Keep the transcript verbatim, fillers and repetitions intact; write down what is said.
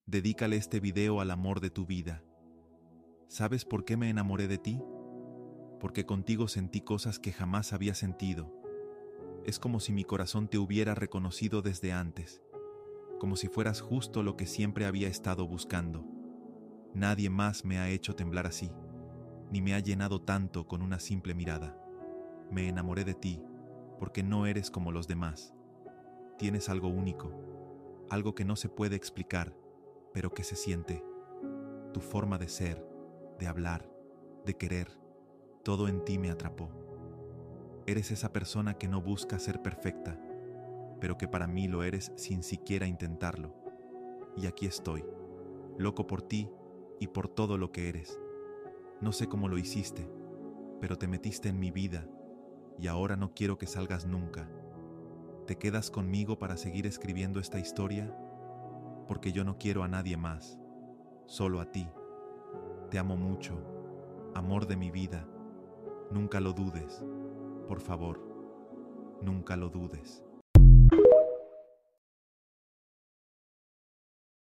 Dedícale este video al amor de tu vida. ¿Sabes por qué me enamoré de ti? Porque contigo sentí cosas que jamás había sentido. Es como si mi corazón te hubiera reconocido desde antes, como si fueras justo lo que siempre había estado buscando. Nadie más me ha hecho temblar así, ni me ha llenado tanto con una simple mirada. Me enamoré de ti, porque no eres como los demás. Tienes algo único, algo que no se puede explicar, pero que se siente. Tu forma de ser, de hablar, de querer, todo en ti me atrapó. Eres esa persona que no busca ser perfecta, pero que para mí lo eres sin siquiera intentarlo. Y aquí estoy, loco por ti y por todo lo que eres. No sé cómo lo hiciste, pero te metiste en mi vida y ahora no quiero que salgas nunca. ¿Te quedas conmigo para seguir escribiendo esta historia? Porque yo no quiero a nadie más, solo a ti. Te amo mucho, amor de mi vida. Nunca lo dudes, por favor, nunca lo dudes.